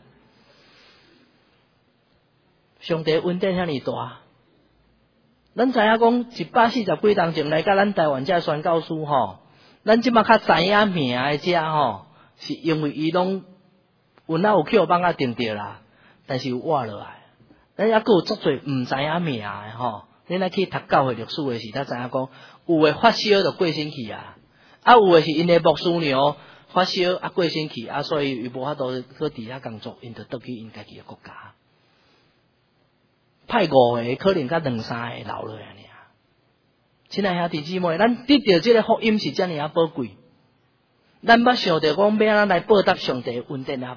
上帝恩典遐尼大，咱知影讲140几当前来甲咱台湾这宣教师吼，咱即马较知影名的这吼，是因为伊拢有哪有去互网仔定着啦，但是有活落来，咱抑佫有足侪毋知影名的吼。恁来去读教会历史的时，才知影讲有诶发烧就过身去啊，有诶是因诶牧师娘发烧过身去所以伊无法度去伫遐工作，因就倒去因家己诶国家。 派5个，可能甲2、3个留落来尔。亲爱兄弟姊妹，咱得到这个福音是遮尔啊宝贵，咱捌想着讲要安怎来报答上帝的恩典也无？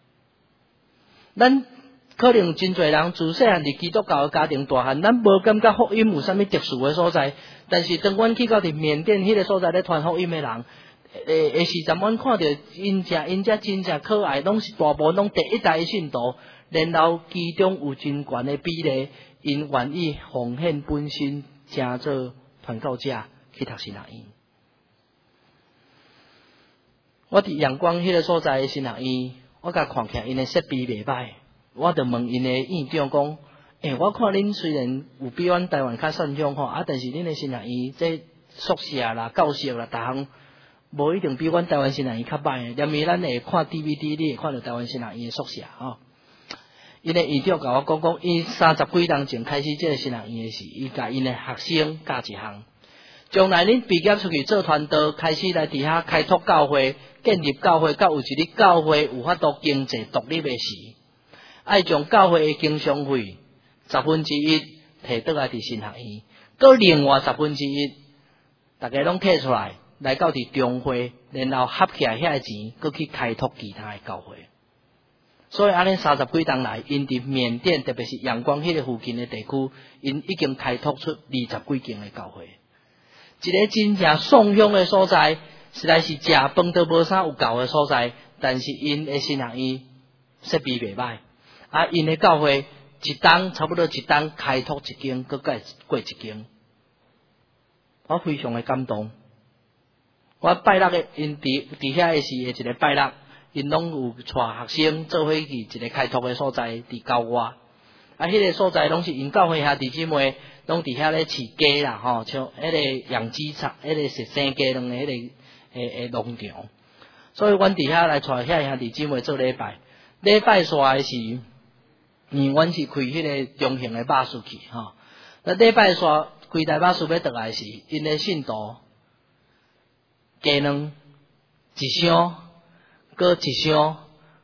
咱可能真侪人自细汉伫基督教的家庭大汉，咱无感觉福音有啥物特殊的所在。但是当阮去到伫缅甸迄个所在咧传福音的人，时阵阮看到因遮真正可爱，拢是大部分拢第一代的信徒，然后其中有真悬的比例，因愿意奉献本身，成做传教者去读神学院。我伫阳光迄个所在的神学院，我甲看起来因的设备袂歹，我就问因的院长讲：我看恁虽然有比阮台湾较善良吼，但是恁的神学院这宿舍啦、教室啦，逐项无一定比阮台湾神学院较歹。连伊咱会看 DVD， 你会看到台湾神学院的宿舍吼。因的院长甲我讲，因30几年前开始这个神学院的事，伊甲因的学生教一项，将来恁毕业出去做传道，开始来伫遐开拓教会、建立教会，到有一日教会有法度经济独立的时，爱将教会的经常费1/10摕倒来伫神学院，搁另外1/10，大家拢摕出来，来到伫中会，然后合起来遐钱，搁去开拓其他的教会。所以安尼30几年来，因伫缅甸，特别是阳光迄个附近的地区，因已经开拓出20几间的教会。一个真正送乡的所在，实在是食饭都无啥有够的所在。但是因的神学院设备袂歹，因的教会差不多一档开拓一间，搁过一间，我非常的感动。我拜六的因伫遐的是一个拜六。因拢有带学生做伙去一个开拓的所在伫郊外，迄个所在拢是因教会兄弟姊妹拢伫遐咧饲鸡啦，吼，像迄个养鸡场，迄个是生鸡卵的迄个农场。所以阮伫遐来带遐兄弟姊妹做礼拜，礼拜煞的是，阮是开迄个中型的巴士去，吼。那礼拜煞开台巴士要倒来时，因的信徒鸡卵一箱。搁一箱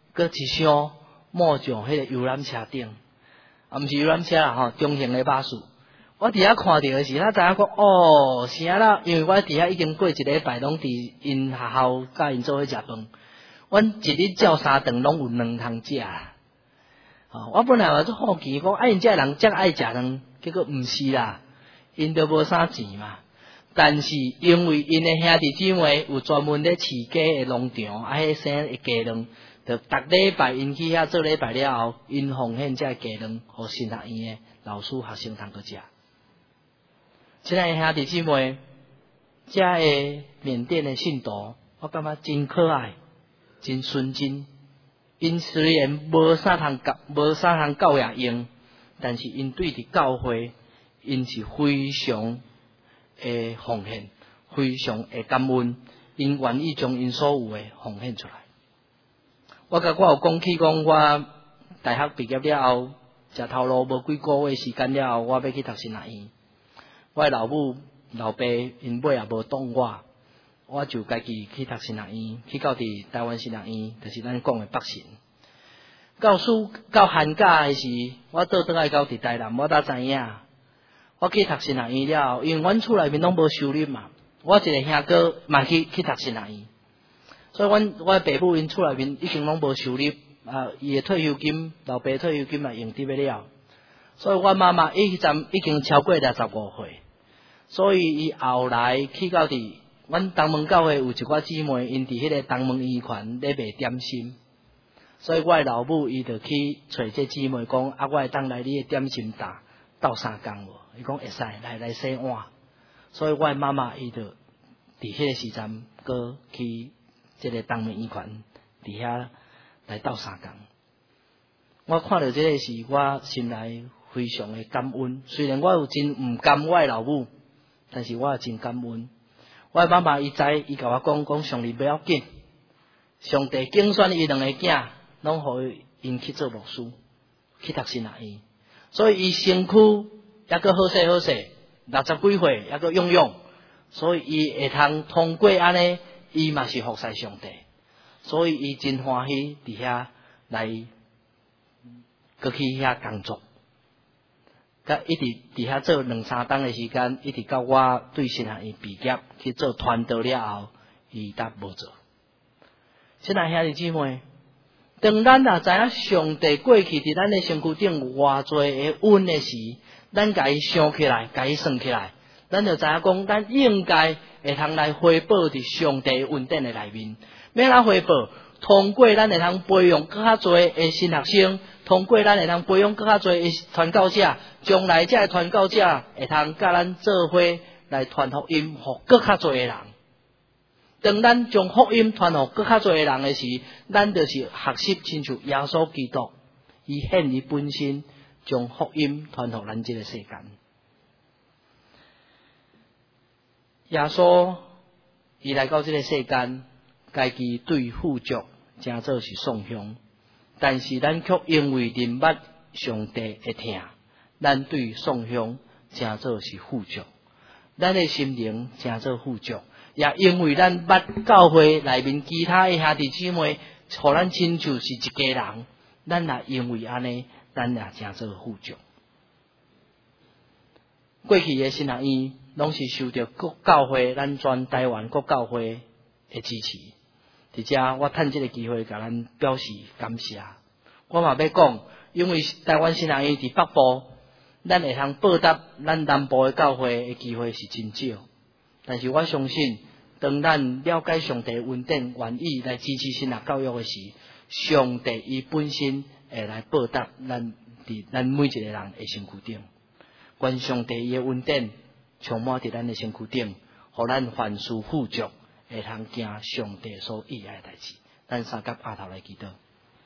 抹上迄个游览车顶，毋是游览车啦吼，中型的巴士。我伫遐看到的时，咱知影讲啥啦？因为我伫遐已经过一礼拜，拢伫因学校甲因做伙食饭。阮一日照3顿，拢有2通食啦。我本来话做好奇，讲因遮人遮爱食卵，结果毋是啦，因都无啥钱嘛。但是因为因的兄弟姊妹有专门咧饲鸡的农场，迄生的鸡卵，就逐礼拜因去遐做礼拜了后，因奉献这鸡卵，互神学院的老师学生通去食。亲爱的兄弟姊妹，这的缅甸的信徒，我感觉真可爱，真纯真。因虽然无啥通教育用，但是因对伫教会，因是非常的奉献，非常的感恩，因愿意将因所有的奉献出来。我有讲起讲，我大学毕业了后，食头路无几个月时间了后，我要去读神学院。我的老母、老爸因尾也无挡我就家己去读神学院，去到伫台湾神学院，就是咱讲的北神。到寒假的时，我倒来到伫台南，我才知影。我去读神学院了后，因为阮厝内面拢无收入嘛，我一个兄哥嘛去读神学院，所以我爸母因厝内面已经拢无收入，伊的退休金，老爸退休金嘛用得了，所以我妈妈已经超过65岁，所以伊后来去到伫阮东门教会有一寡姊妹，因伫迄个东门医院咧卖点心，所以我的老母伊就去找这姊妹讲，我会当来你的点心打斗3工无？伊讲会使，来洗碗。所以我的妈妈伊就伫迄个时阵，搁去这个东门医院伫遐来斗3工。我看到这个时，我心内非常的感恩。虽然我有真毋甘我的老母，但是我也真感恩。我的妈妈伊知，伊甲我讲上帝不要紧，上帝拣选伊2个囝，拢互因去做牧师，去读神学院。所以伊身躯也搁好势，60几岁也搁用，所以伊会通过安尼，伊嘛是服侍上帝，所以伊真欢喜伫遐来，搁去遐工作。 甲一直伫遐做2-3档的时间，一直到我对新学院毕业去做传道了后，伊才无做。亲爱兄弟姊妹，当咱也知影上帝过去伫咱的身躯顶有偌济的恩的时，咱甲伊想起来，甲伊算起来，咱就知影讲，咱应该会通来回报伫上帝恩典的内面。要哪回报？通过咱会通培养更较侪的新学生，通过咱会通培养更较侪的传教者，将来这传教者会通甲咱做伙来传福音，互更较侪的人。当咱将福音传互更较侪的人的时，咱就是学习亲像耶稣基督，伊献伊本身，将福音传互咱这个世间。耶稣伊来到这个世间，家己对富足诚做是送香，但是咱却因为认捌上帝的疼，咱对送香诚做是富足，咱的心灵诚做富足，也因为咱捌教会内面其他的兄弟姊妹，互咱亲像是一家人，咱也因为安尼，咱也诚做富足。过去的新学院拢是受到各教会，咱全台湾各教会的支持。伫遮，我趁这个机会，甲咱表示感谢。我嘛要讲，因为台湾新学院伫北部，咱会通报答咱南部的教会的机会是真少。但是我相信，当咱了解上帝恩典，愿意来支持新学教育的时，上帝伊本身会来报答咱伫咱每一个人的身躯顶。愿上帝伊的恩典充满伫咱的身躯顶，互咱凡事富足。会通行上帝所喜爱的代志，咱三甲额头来祈祷。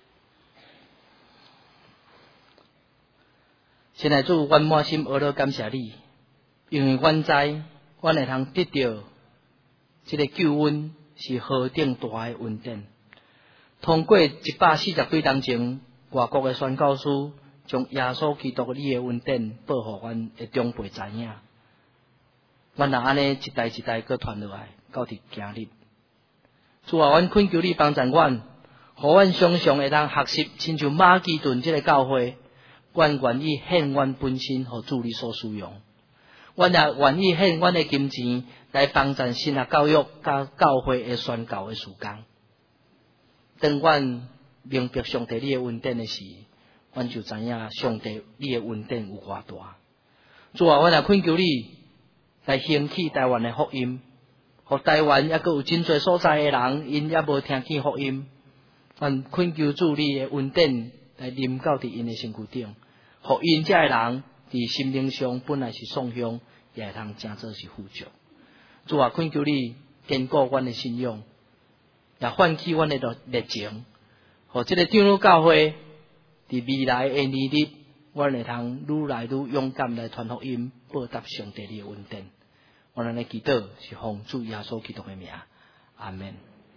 现在主，阮满心阿乐感谢你，因为阮知，阮会通得到这个救恩是何等大的恩典。通过140对当前外国的宣教师，将耶稣基督你的恩典报互阮的长辈知影。阮若安尼一代一代搁传落来。到伫今日，主啊，阮恳求你帮助阮，互阮常常会当学习，亲像马其顿这个教会，阮愿意献阮本身，互主你所使用。阮也愿意献阮的金钱来帮助新学教育甲教会的宣教的事工。当阮明白上帝你的恩典的时，阮就知影上帝你的恩典有偌大。主啊，阮也恳求你来兴起台湾的福音。互台湾也阁有真侪所在的人，因也无听见福音。阮恳求主你的恩典来临到伫因的身躯顶，互因遮的人伫心灵上本来是丧香，也会通诚做是富足。主啊，恳求你坚固阮的信仰，也唤起阮的热情，互这个长老教会伫未来的年日，阮会通愈来愈勇敢来传福音，报答上帝的恩典。我们的祈祷是奉主耶稣基督的名，阿门。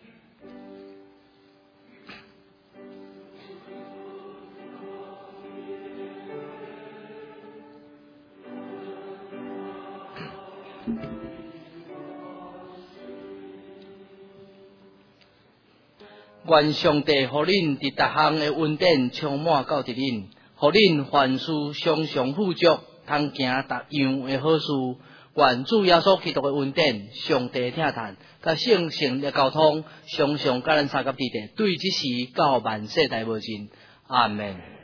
愿上帝互恁伫逐项的恩典充满到伫恁，互恁凡事常常富足，通行逐样的好事。愿主耶稣基督的恩典、上帝的疼叹、甲圣神的交通，常常甲咱三甲伫地，对即时到万世代无尽。阿门。